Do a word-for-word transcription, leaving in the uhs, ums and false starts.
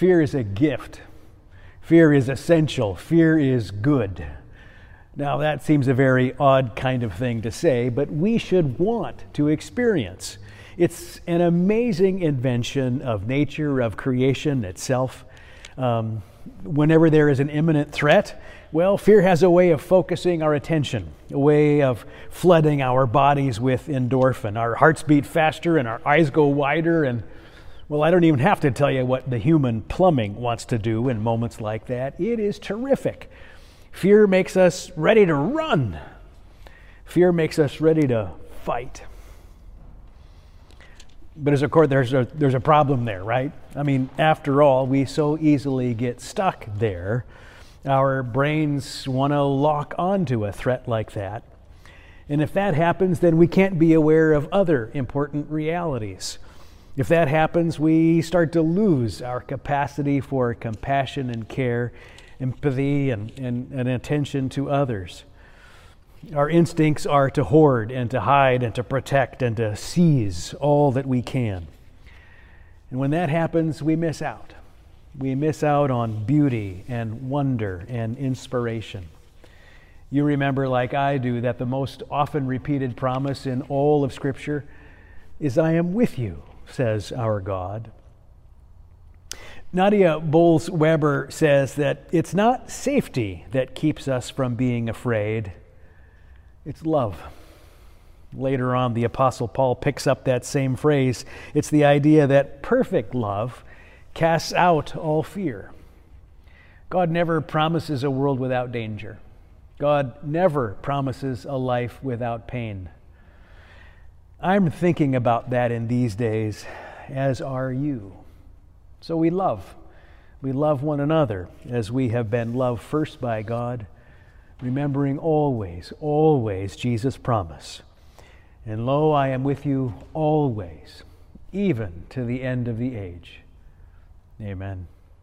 Fear is a gift. Fear is essential. Fear is good. Now, that seems a very odd kind of thing to say, but we should want to experience. It's an amazing invention of nature, of creation itself. Um, whenever there is an imminent threat, well, fear has a way of focusing our attention, a way of flooding our bodies with endorphin. Our hearts beat faster and our eyes go wider, and well, I don't even have to tell you what the human plumbing wants to do in moments like that. It is terrific. Fear makes us ready to run. Fear makes us ready to fight. But as of course, there's a, there's a problem there, right? I mean, after all, we so easily get stuck there. Our brains want to lock onto a threat like that. And if that happens, then we can't be aware of other important realities. If that happens, we start to lose our capacity for compassion and care, empathy and, and, and attention to others. Our instincts are to hoard and to hide and to protect and to seize all that we can. And when that happens, we miss out. We miss out on beauty and wonder and inspiration. You remember, like I do, that the most often repeated promise in all of Scripture is, "I am with you," says our God. Nadia Bolz-Weber says that it's not safety that keeps us from being afraid, it's love. Later on, the Apostle Paul picks up that same phrase. It's the idea that perfect love casts out all fear. God never promises a world without danger. God never promises a life without pain. I'm thinking about that in these days, as are you. So we love. We love one another as we have been loved first by God, remembering always, always Jesus' promise. And lo, I am with you always, even to the end of the age. Amen.